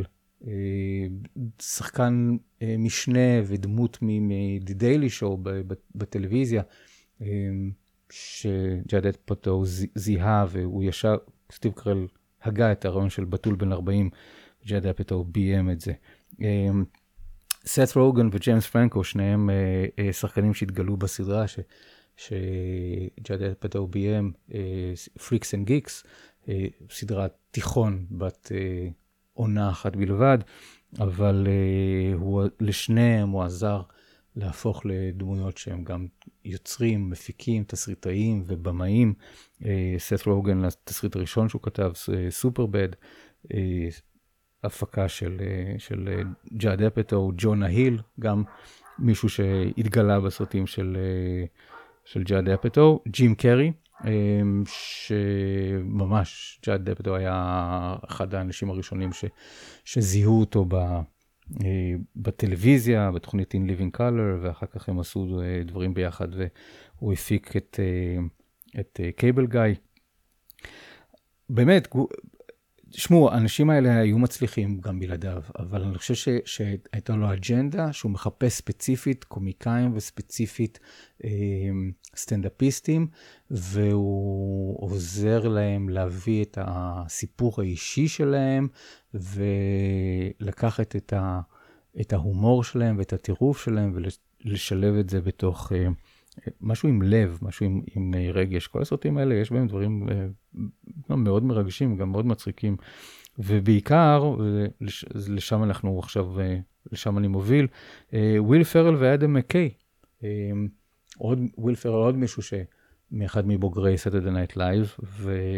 שחקן משנה ודמות מ-The Daily Show בטלוויזיה, שג'אד אפטו זיהה, והוא ישב, סטיב קרל הגה את הרעיון של בתול בן 40, ג'אד אפטו ביים את זה. סת רוגן וג'יימס פרנקו, שניהם שחקנים שהתגלו בסדרה שג'אד אפטו ביים, פריקס אנד גיקס, סדרת תיכון בת עונה אחת בלבד, אבל לשניהם הוא עזר להפוך לדמויות שהם גם יוצרים, מפיקים, תסריטאים ובמאים. סת רוגן, התסריט הראשון שהוא כתב, סופרבד, הפקה של ג'אד אפטו. ג'ונה היל, גם מישהו שהתגלה בסרטים של ג'אד אפטו. ג'ים קרי, שממש ג'אד אפטו היה אחד האנשים הראשונים שזיהו אותו בטלוויזיה, בתוכנית In Living Color, ואחר כך הם עשו דברים ביחד, והוא הפיק את קייבל גיא. באמת, שמעו, האנשים האלה היו מצליחים גם בלעדיו, אבל אני חושב שהייתה לו אג'נדה שהוא מחפש ספציפית קומיקאים וספציפית סטנדאפיסטים, והוא עוזר להם להביא את הסיפור האישי שלהם, ולקחת את ההומור שלהם ואת הטירוף שלהם, ולשלב את זה בתוך משהו עם לב, משהו עם רגש. כל הסרטים האלה יש בהם דברים מאוד מרגשים, גם מאוד מצחיקים, ובעיקר, לשם אנחנו עכשיו, לשם אני מוביל, וויל פרל ואדם מקיי. וויל פרל עוד מישהו מאחד מבוגרי Saturday Night Live,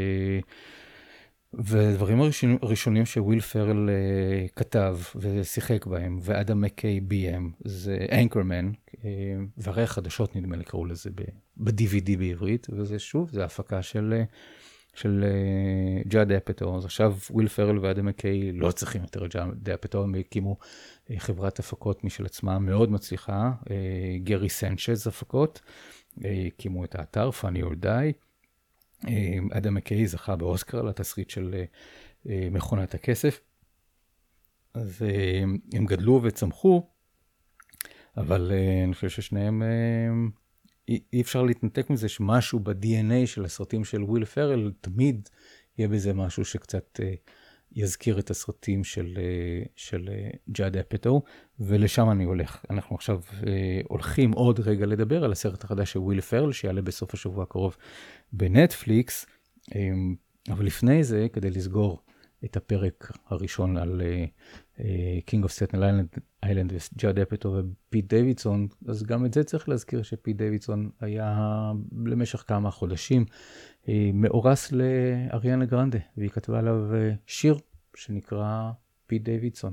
ודברים הראשונים שוויל פרל כתב ושיחק בהם, ואדם מקי ביים, זה אנקרמן, והרי החדשות נדמה לי קראו לזה ב-DVD בעברית, וזה שוב, זה הפקה של ג'אד אפטו. אז עכשיו וויל פרל ואדם מקי לא צריכים יותר ג'אד אפטו, הם הקימו חברת הפקות משל עצמה מאוד מצליחה, גרי סנצ'ז הפקות, הקימו את האתר Funny or Die, אדם מקי זכה באוסקר לתסריט של מכונת הכסף, אז הם גדלו וצמחו, אבל אני חושב ששניהם, אי אפשר להתנתק מזה שמשהו ב-DNA של הסרטים של וויל פרל, תמיד יהיה בזה משהו שקצת יזכיר את הסרטים של ג'אד אפטו, ולשם אני הולך. אנחנו עכשיו הולכים עוד רגע לדבר על הסרט החדש של וויל פרל, שיעלה בסוף השבוע הקרוב בנטפליקס, אבל לפני זה, כדי לסגור את הפרק הראשון על King of Staten Island וג'אד אפטו ופיט דיווידסון, אז גם את זה צריך להזכיר שפיט דיווידסון היה למשך כמה חודשים מאורס לאריאנה גרנדה, והיא כתבה עליו שיר שנקרא פיט דיווידסון.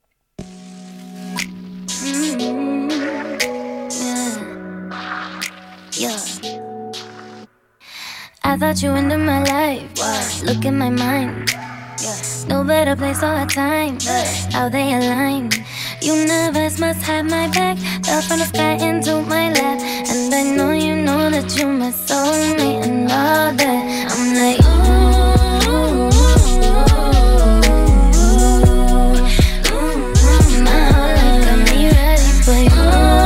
I thought you into my life. Look at my mind. No better place or time. How they align. Universe must have my back. Fell from the sky into my lap. And I know you know that you're my soulmate and all that. I'm like, ooh, my whole life got me ready for you.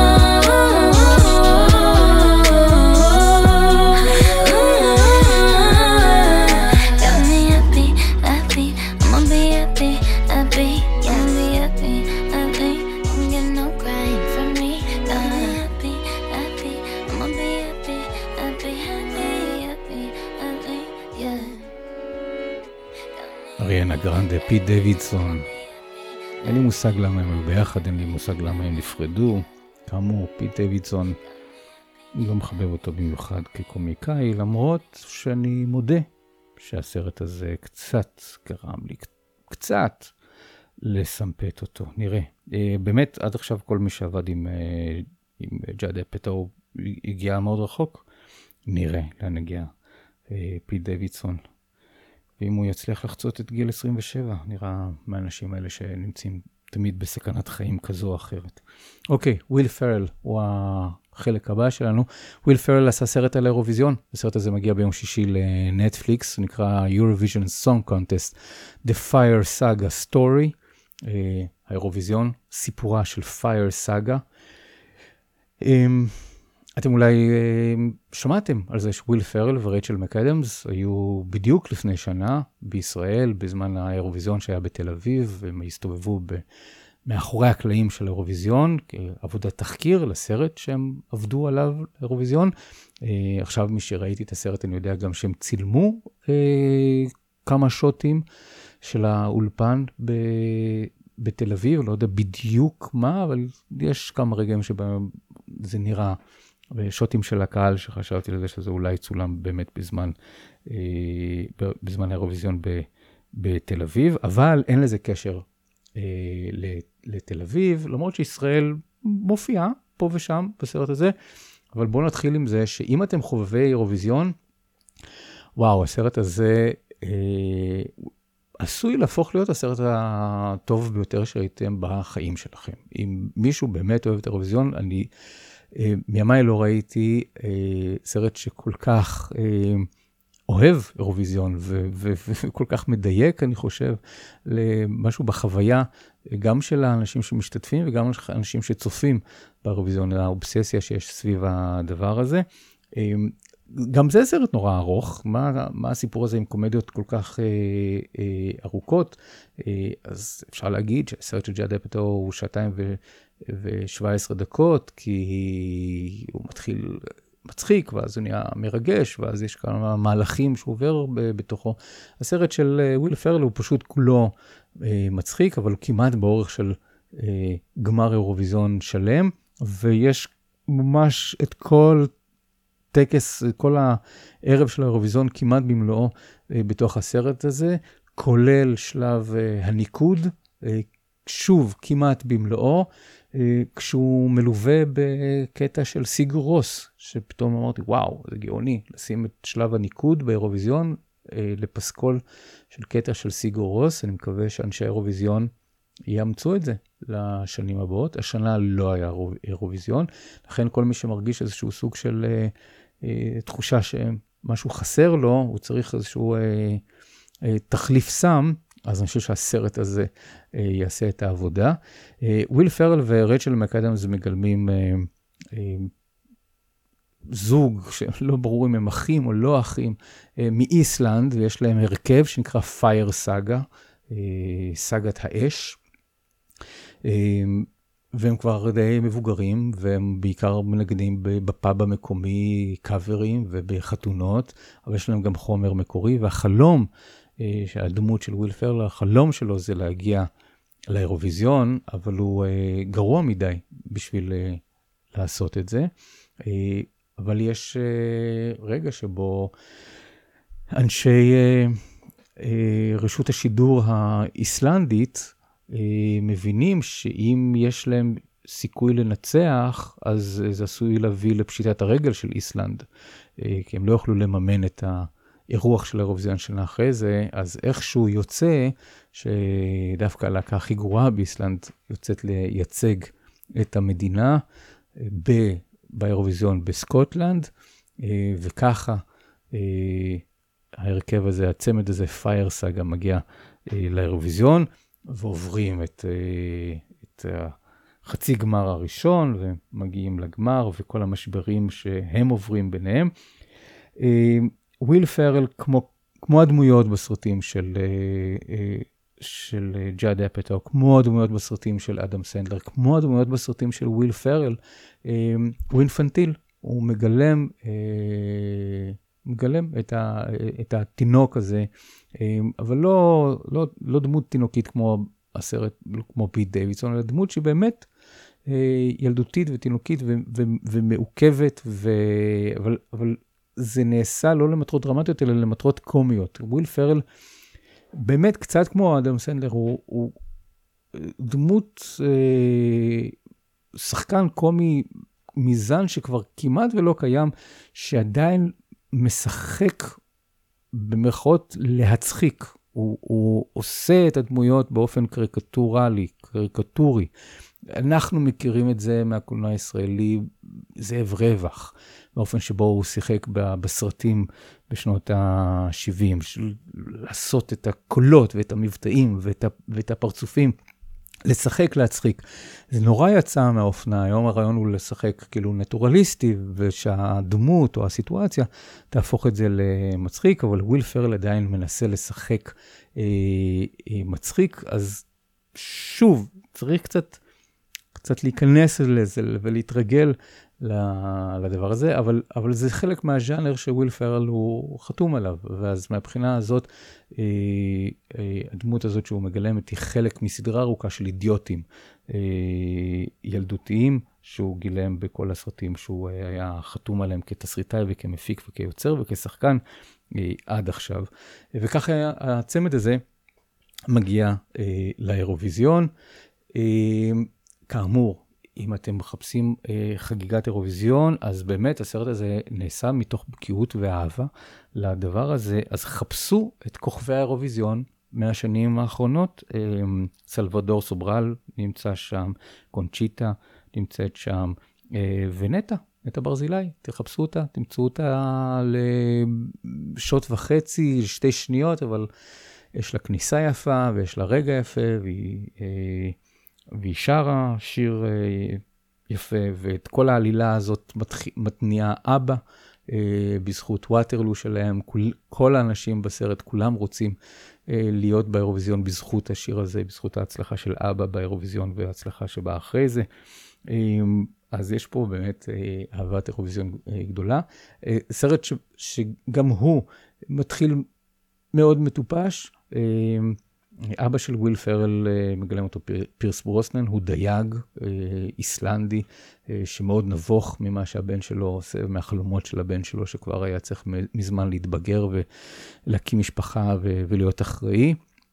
אריאנה גרנדה, פיט דיווידסון. אין לי מושג למה הם היו ביחד, אין לי מושג למה הם נפרדו. כאמור, פיט דיווידסון, אני לא מחבב אותו במיוחד כקומיקאי, למרות שאני מודה שהסרט הזה קצת גרם לי, קצת לסמפת אותו. נראה. באמת, עד עכשיו כל מי שעבד עם ג'אד אפטו הגיע מאוד רחוק. נראה לאן הגיע פיט דיווידסון. ואם הוא יצליח לחצות את גיל 27, נראה מהאנשים האלה שנמצאים תמיד בסכנת חיים כזו או אחרת. אוקיי, וויל פרל הוא החלק הבא שלנו. וויל פרל עשה סרט על האירוויזיון. הסרט הזה מגיע ביום שישי לנטפליקס, הוא נקרא Eurovision Song Contest, The Fire Saga Story. האירוויזיון, סיפורה של Fire Saga. אתם אולי שמעתם על זה שוויל פרל ורייצ'ל מקאדמס היו בדיוק לפני שנה בישראל, בזמן האירוויזיון שהיה בתל אביב, והם הסתובבו מאחורי הקלעים של האירוויזיון, כעבודת תחקיר לסרט שהם עבדו עליו לאירוויזיון. עכשיו מי שראיתי את הסרט אני יודע גם שהם צילמו כמה שוטים של האולפן בתל אביב, לא יודע בדיוק מה, אבל יש כמה רגעים שבהם זה נראה, ושוטים של הקהל שחשבתי לזה שזה אולי צולם באמת בזמן האירוויזיון בתל אביב, אבל אין לזה קשר לתל אביב, למרות שישראל מופיעה פה ושם בסרט הזה, אבל בואו נתחיל עם זה שאם אתם חובבי אירוויזיון, וואו, הסרט הזה עשוי להפוך להיות הסרט הטוב ביותר שראיתם בחיים שלכם. אם מישהו באמת אוהב את אירוויזיון, אני מימיי לא ראיתי סרט שכל כך אוהב אירוויזיון וכל כך מדייק, אני חושב, למשהו בחוויה, גם של האנשים שמשתתפים וגם האנשים שצופים באירוויזיון, האובססיה שיש סביב הדבר הזה. גם זה סרט נורא ארוך, מה הסיפור הזה עם קומדיות כל כך ארוכות? אז אפשר להגיד שהסרט של ג'אד אפטו הוא 2:17 דקות, כי הוא מתחיל מצחיק, ואז הוא נהיה מרגש, ואז יש כמה מהלכים שהוא עובר בתוכו. הסרט של וויל פרל הוא פשוט כולו מצחיק, אבל הוא כמעט באורך של גמר אירוויזיון שלם, ויש ממש את כל הטקס, כל הערב של האירוויזיון כמעט במלואו בתוך הסרט הזה, כולל שלב הניקוד, שוב כמעט במלואו, כשהוא מלווה בקטע של סיגור רוס, שפתאום אמרתי, וואו, זה גאוני, לשים את שלב הניקוד באירוויזיון, לפסקול של קטע של סיגור רוס. אני מקווה שאנשי האירוויזיון יאמצו את זה לשנים הבאות. השנה לא היה אירוויזיון, לכן כל מי שמרגיש איזשהו סוג של תחושה שמשהו חסר לו, הוא צריך איזשהו תחליף סם, אז אני חושב שהסרט הזה יעשה את העבודה. וויל פרל ורייצ'ל מקאדמס מגלמים זוג שלא ברור אם הם אחים או לא אחים, מאיסלנד, ויש להם הרכב שנקרא פייר סאגה, סאגת האש, והם כבר די מבוגרים, והם בעיקר מנגנים בפאב המקומי קאברים ובחתונות, אבל יש להם גם חומר מקורי, והחלום, שהדמות של וויל פרל, החלום שלו זה להגיע לאירוויזיון, אבל הוא גרוע מדי בשביל לעשות את זה. אבל יש רגע שבו אנשי רשות השידור האיסלנדית מבינים שאם יש להם סיכוי לנצח, אז זה עשוי להביא לפשיטת הרגל של איסלנד, כי הם לא יוכלו לממן את האירוח של האירוויזיון שלה אחרי זה, אז איכשהו יוצא שדווקא הלהקה הכי גרועה באיסלנד יוצאת לייצג את המדינה באירוויזיון בסקוטלנד, וככה ההרכב הזה, הצמד הזה, פייר סאגה, מגיע לאירוויזיון, ועוברים את חצי גמר הראשון, ומגיעים לגמר, וכל המשברים שהם עוברים ביניהם. וויל פרל, כמו הדמויות בסרטים של ג'אד אפטו, כמו הדמויות בסרטים של אדם סנדלר, כמו הדמויות בסרטים של וויל פרל, הוא אינפנטיל, הוא מגלם את התינוק הזה, אבל לא דמות תינוקית כמו הסרט, כמו פיט דיווידסון, אלא דמות שבאמת ילדותית ותינוקית ומעוכבת, אבל זה נעשה לא למטרות דרמטיות, אלא למטרות קומיות. וויל פרל, באמת קצת כמו אדם סנדלר, הוא דמות, שחקן קומי מזן שכבר כמעט ולא קיים, שעדיין משחק במרכאות להצחיק. הוא עושה את הדמויות באופן קריקטורי. אנחנו מכירים את זה מהקולנוע הישראלי, זאב רווח, באופן שבו הוא שיחק בסרטים בשנות ה-70, לעשות את הקולות ואת המבטאים ואת הפרצופים, לשחק להצחיק. זה נורא יצא מהאופנה, היום הרעיון הוא לשחק כאילו נטורליסטי, ושהדמות או הסיטואציה תהפוך את זה למצחיק, אבל וויל פרל עדיין מנסה לשחק מצחיק, אז שוב, צריך קצת להיכנס לזה ולהתרגל לדבר הזה, אבל זה חלק מהז'אנר שוויל פרל הוא חתום עליו, ואז מהבחינה הזאת, הדמות הזאת שהוא מגלמת היא חלק מסדרה ארוכה של אידיוטים ילדותיים, שהוא גילם בכל הסרטים שהוא היה חתום עליהם כתסריטאי וכמפיק וכיוצר וכשחקן עד עכשיו. וככה הצמד הזה מגיע לאירוויזיון. כאמור, אם אתם מחפשים חגיגת אירוויזיון, אז באמת הסרט הזה נעשה מתוך בקיאות ואהבה לדבר הזה, אז חפשו את כוכבי האירוויזיון מהשנים האחרונות. סלבדור סוברל נמצא שם, קונצ'יטה נמצאת שם, ונטע ברזילי, תחפשו אותה, תמצאו אותה לשעות וחצי, 2 שניות, אבל יש לה כניסה יפה ויש לה רגע יפה, והיא שרה שיר יפה, ואת כל העלילה הזאת מתניעה אבא, בזכות ווטרלו שלהם, כל האנשים בסרט, כולם רוצים להיות באירוויזיון בזכות השיר הזה, בזכות ההצלחה של אבא באירוויזיון, וההצלחה שבאה אחרי זה. אז יש פה באמת אהבת אירוויזיון גדולה. סרט שגם הוא מתחיל מאוד מטופש, אבא של וויל פרל, מגלם אותו פירס ברוסנן, הוא דייג איסלנדי, שמאוד נבוך ממה שהבן שלו עושה, מהחלומות של הבן שלו, שכבר היה צריך מזמן להתבגר ולהקים משפחה ולהיות אחראי.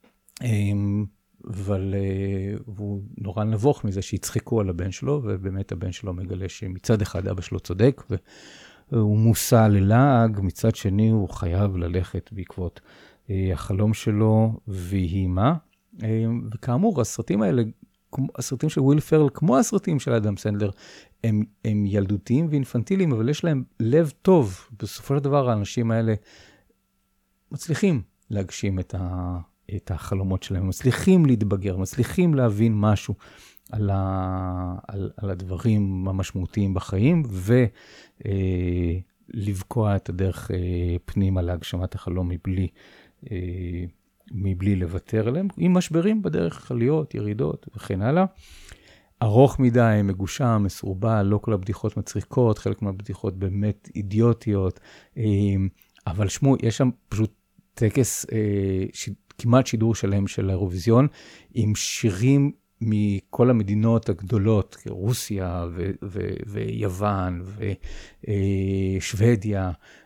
אבל הוא נורא נבוך מזה שהצחיקו על הבן שלו, ובאמת הבן שלו מגלה שמצד אחד אבא שלו צודק, והוא מוסע ללעג, מצד שני הוא חייב ללכת בעקבות החלום שלו ויהי מה. וכאמור, הסרטים האלה, הסרטים של וויל פרל, כמו הסרטים של אדם סנדלר, הם ילדותיים ואינפנטיליים, אבל יש להם לב טוב. בסופו של דבר, האנשים האלה מצליחים להגשים את החלומות שלהם, מצליחים להתבגר, מצליחים להבין משהו על הדברים המשמעותיים בחיים, ולבקוע את הדרך פנימה להגשמת החלום מבלי לוותר עליהם, עם משברים בדרך, עליות, ירידות וכן הלאה. ארוך מדי, מגושם, מסורבל, לא כל הבדיחות מצחיקות, חלק מהבדיחות באמת אידיוטיות, אבל שמו, יש שם פשוט טקס, כמעט שידור שלם של האירוויזיון, עם שירים מכל המדינות הגדולות, רוסיה ויוון ושוודיה,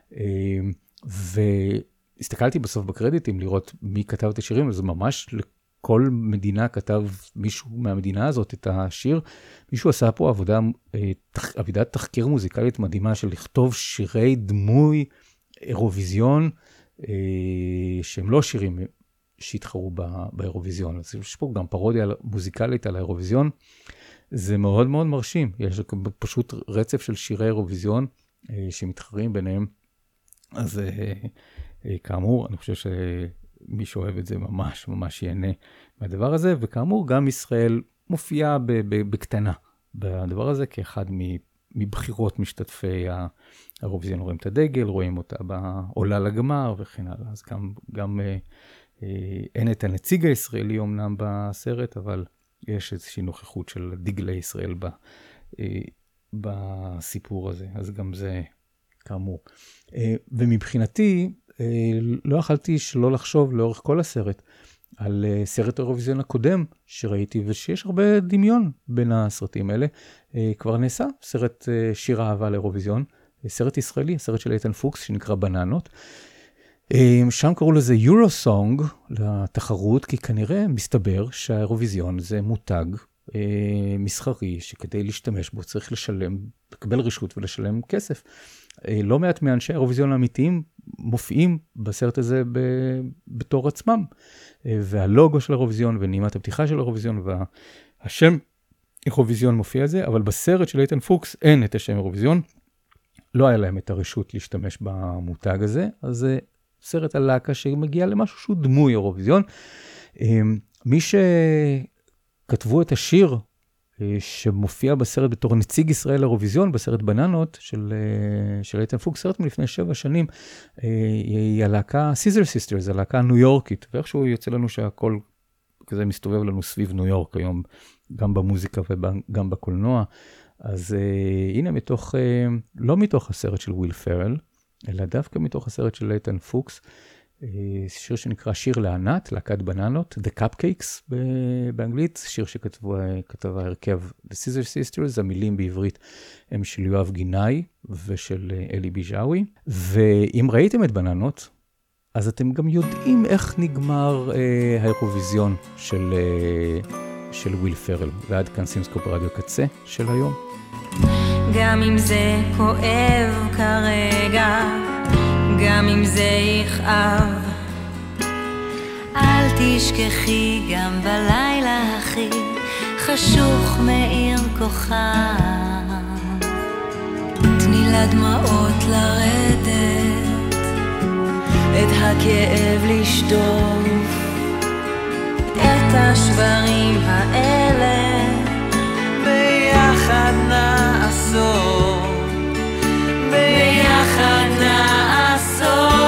והסתכלתי בסוף בקרדיטים לראות מי כתב את השירים, אז ממש לכל מדינה כתב מישהו מהמדינה הזאת את השיר. מישהו עשה פה עבודת תחקיר מוזיקלית מדהימה של לכתוב שירי דמוי אירוויזיון, שהם לא שירים שהתחרו באירוויזיון. אז יש פה גם פרודיה מוזיקלית על האירוויזיון. זה מאוד מאוד מרשים. יש פשוט רצף של שירי אירוויזיון שמתחרים ביניהם. אז כאמור, אני חושב שמי שאוהב את זה ממש ממש ייהנה מהדבר הזה. וכאמור, גם ישראל מופיעה בקטנה בדבר הזה, כאחד מבחירות משתתפי האירוויזיון. רואים את הדגל, רואים אותה בעולה לגמר וכן הלאה. אז גם אין את הנציג הישראלי אומנם בסרט, אבל יש איזושהי נוכחות של דגלי ישראל בסיפור הזה. אז גם זה כאמור. ומבחינתי, לא יכלתי שלא לחשוב לאורך כל הסרט, על סרט האירוויזיון הקודם שראיתי, ושיש הרבה דמיון בין הסרטים האלה. כבר נעשה סרט שיר אהבה לאירוויזיון, סרט ישראלי, סרט של איתן פוקס, שנקרא בננות. שם קראו לזה יורוסונג לתחרות, כי כנראה מסתבר שהאירוויזיון זה מותג מסחרי, שכדי להשתמש בו צריך לשלם, לקבל רשות ולשלם כסף. לא מעט מאנשי האירוויזיון האמיתיים מופיעים בסרט הזה בתור עצמם. והלוגו של האירוויזיון ונעימת הפתיחה של האירוויזיון והשם אירוויזיון מופיע זה, אבל בסרט של איתן פוקס אין את השם אירוויזיון. לא היה להם את הרשות להשתמש במותג הזה, אז זה סרט על להקה שמגיע למשהו שהוא דמוי אירוויזיון. מי שכתבו את השיר שמופיע בסרט בתור נציג ישראל אירוויזיון, בסרט בננות של איתן פוקס, סרט מלפני 7 שנים, היא הלהקה סיזר סיסטרס, הלהקה הניו יורקית, ואיכשהו יוצא לנו שהכל כזה מסתובב לנו סביב ניו יורק היום, גם במוזיקה וגם בקולנוע. אז הנה לא מתוך הסרט של וויל פרל, אלא דווקא מתוך הסרט של איתן פוקס, שיר שנקרא שיר לענת, להקת בננות, The Cupcakes באנגלית, שיר שכתב ההרכב The Scissor Sisters, המילים בעברית הם של יואב גינאי ושל אלי ביג'אווי. ואם ראיתם את בננות, אז אתם גם יודעים איך נגמר האירוויזיון של וויל פרל. ועד כאן סימסקופ רדיו קצה של היום. גם אם זה כואב כרגע, גם אם זה יכאב, אל תשכחי גם בלילה הכי חשוך מאיר כוכב. תני לדמעות לרדת, את הכאב לשטוף, את השברים האלה ביחד נעשור, ביחד נעשור.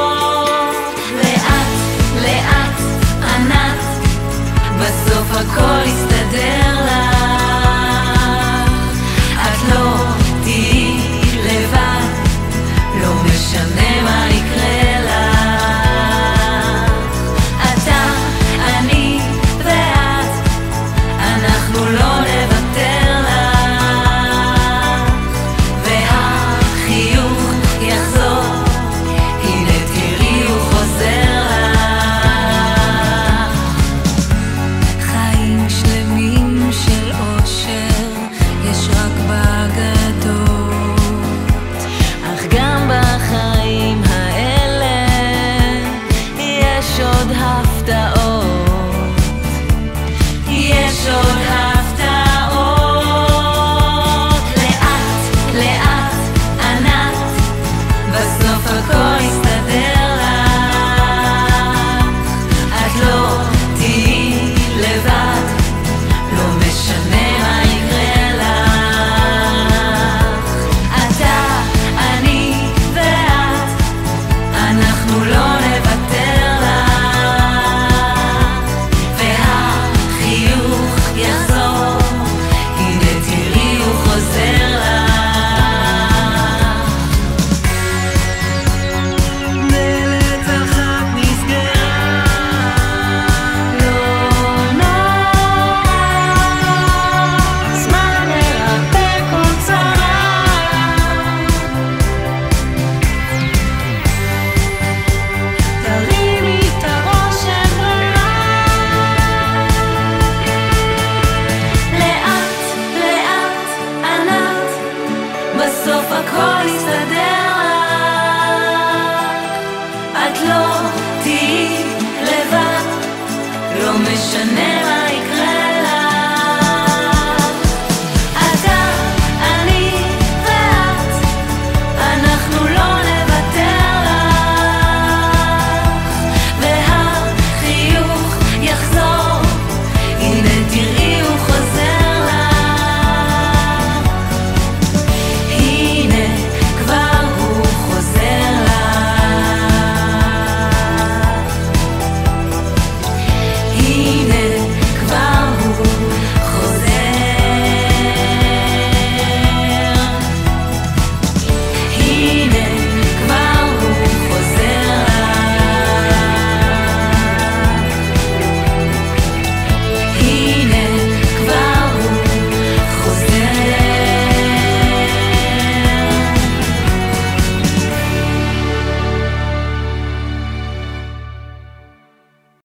לאט לאט ענת, בסוף הכל יסתדר לך, את לא תהיי לבד, לא משנה מה יקרה לך. אתה, אני לא משנה